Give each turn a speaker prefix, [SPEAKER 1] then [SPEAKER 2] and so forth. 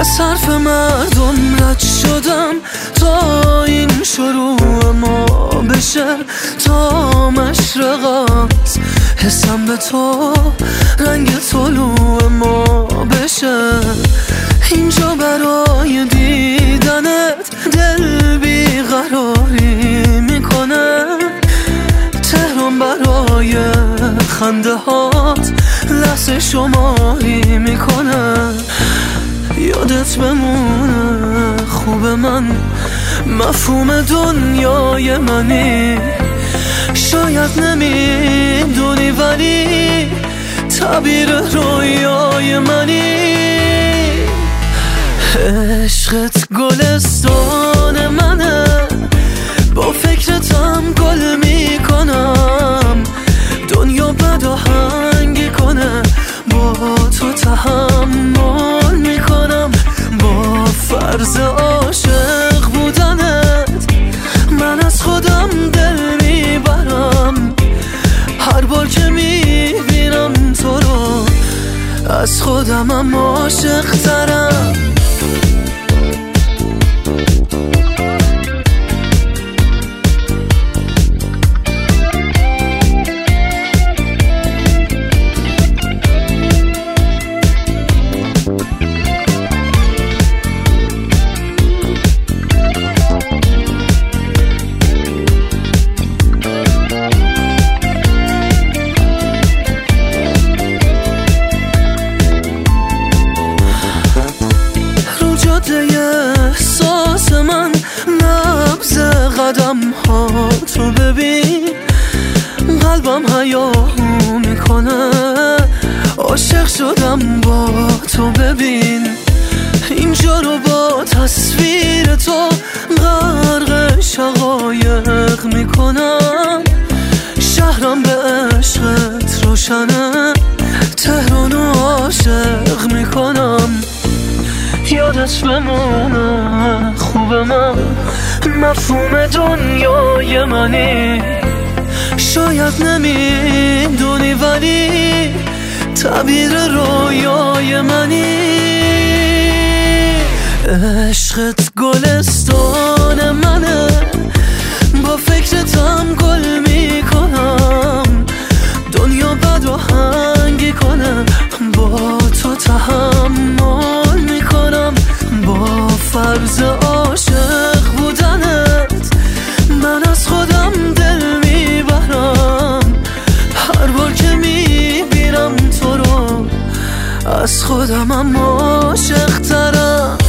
[SPEAKER 1] از حرف مردم رد شدم تا این شروع ما بشه، تا مشرق از حسم به تو رنگ طلوع ما بشه. اینجا برای دیدنت دل بیقراری میکنه، تهران برای خنده هات لحظه شماری میکنه. یادت بمونه خوب من، مفهوم دنیای منی. شاید نمیدونی ولی تعبیر رویای منی. عشقت گلستان منه، با فکرتم گل میکنم. دنیا بد آهنگی کنه، با تو تحمل میکنم. با فرض عاشق بودنت من از خودم دل میبرم. هر بار که میبینم تو رو از خودمم عاشق ترم. احساس من نبض قدم ها تو ببین، قلبم هیاهو میکنه. عاشق شدم با تو ببین، اینجا رو با تصویر تو غرق شقایق میکنم. شهرم به عشقت روشنه، تهرانو عاشق میکنم. یادت بمونه خوب من، مفهوم دنیای منی. شاید نمیدونی ولی تعبیر رویای منی. عشقت گلستان منه، با فکرتم گل میکنم. دنیا بد آهنگی کنه، با تو تحمل میکنم. با فرض عاشق بودنت من از خودم دل میبرم. هر بار که میبینم تو رو از خودمم عاشق ترم.